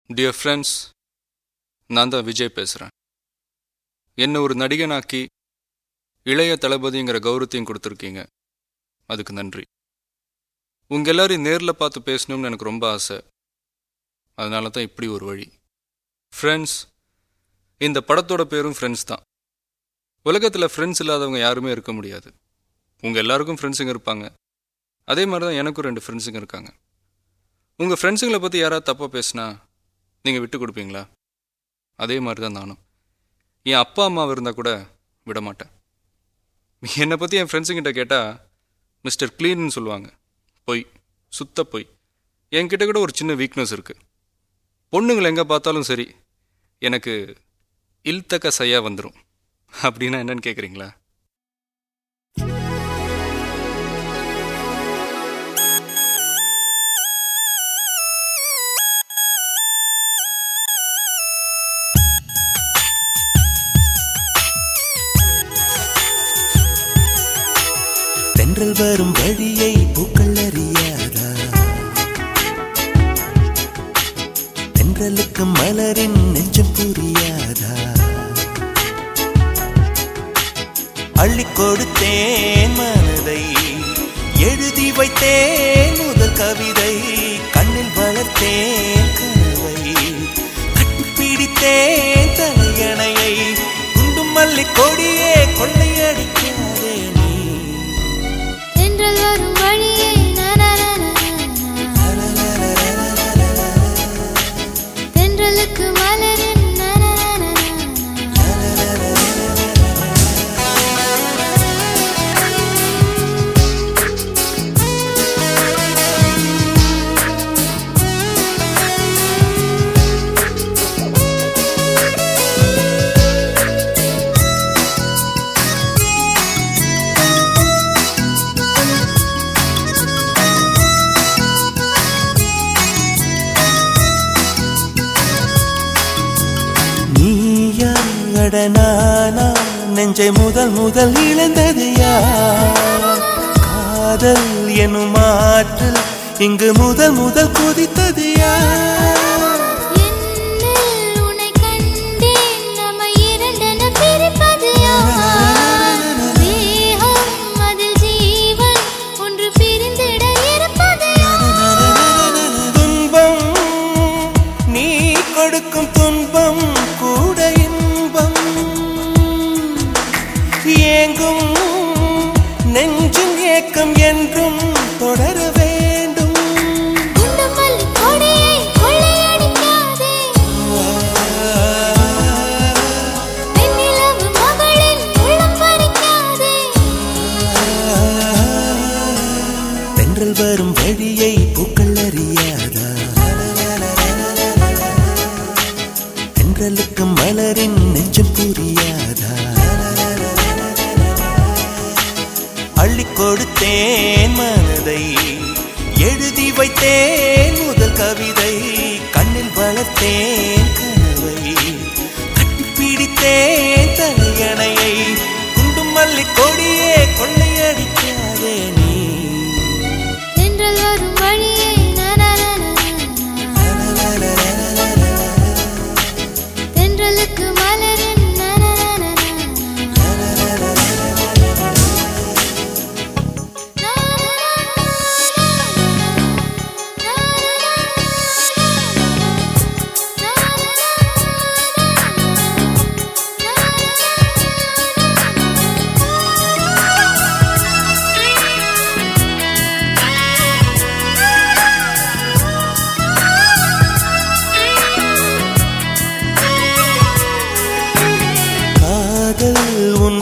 Dear friends, நான் தான் விஜய் பேசுகிறேன். என்னை ஒரு நடிகனாக்கி இளைய தளபதிங்கிற கௌரவத்தையும் கொடுத்துருக்கீங்க. அதுக்கு நன்றி. உங்கள் எல்லாரையும் நேரில் பார்த்து பேசணும்னு எனக்கு ரொம்ப ஆசை. அதனால தான் இப்படி ஒரு வழி. ஃப்ரெண்ட்ஸ், இந்த படத்தோட பேரும் ஃப்ரெண்ட்ஸ் தான். உலகத்தில் ஃப்ரெண்ட்ஸ் இல்லாதவங்க யாருமே இருக்க முடியாது. உங்கள் எல்லாருக்கும் ஃப்ரெண்ட்ஸுங்க இருப்பாங்க. அதே மாதிரி தான் எனக்கும் 2 ஃப்ரெண்ட்ஸுங்க இருக்காங்க. உங்கள் ஃப்ரெண்ட்ஸுங்களை பற்றி யாராவது தப்பாக பேசினா நீங்கள் விட்டு கொடுப்பீங்களா? அதே மாதிரி தான் நானும். என் அப்பா அம்மாவை இருந்தால் கூட விட மாட்டேன். என்னை பற்றி என் ஃப்ரெண்ட்ஸுங்கிட்ட கேட்டால் மிஸ்டர் க்ளீன்னு சொல்லுவாங்க. பொய், சுத்த பொய். என்கிட்ட கூட ஒரு சின்ன வீக்னஸ் இருக்குது. பொண்ணுங்களை எங்கே பார்த்தாலும் சரி, எனக்கு இல்தக்க சையா வந்துடும். அப்படின்னா என்னன்னு கேட்குறீங்களா? தென்றல் வரும் வழியை பூக்கள் அறியாதா? தென்றலுக்கு மலரின் நெஞ்சம் புரியாதா? அள்ளி கொடுத்தேன் மனதை, எழுதி வைத்தேன் முதல் கவிதை, கண்ணில் வளர்த்தேன் கனவை, கட்டிப்பிடித்தேன் தலையணையை, குண்டும் மல்லி கொடியே கொள்ளையடிக்காதே நீ. தென்றல் வரும் வழியே தென்றலுக்கு மலரின் நானா நெஞ்சை முதல் முதல் இழந்தது யார்? காதல் எனும் ஆற்றல் இங்கு முதல் முதல் குதித்தது யார்? உன்னை கண்டேன், நம்மை இரண்டென பிரிப்பது யார்? தேகம் அதில் ஜீவன் ஒன்று பிரிந்திட இருப்பது யார்? துன்பம் நீ கொடுக்கும் துன்பம் கூட ஏங்கும் நெஞ்சின் ஏக்கம் என்றும் தொடர வேண்டும். தென்றல் வரும் வழியை பூக்கள் அறியாதா? தென்றலுக்கு மலரின் நெஞ்சம் புரியாதா? அள்ளி கொடுத்தேன் மனதை, எழுதி வைத்தேன் முதல் கவிதை, கண்ணில் வளர்த்தேன் கனவை, கட்டிப்பிடித்தேன்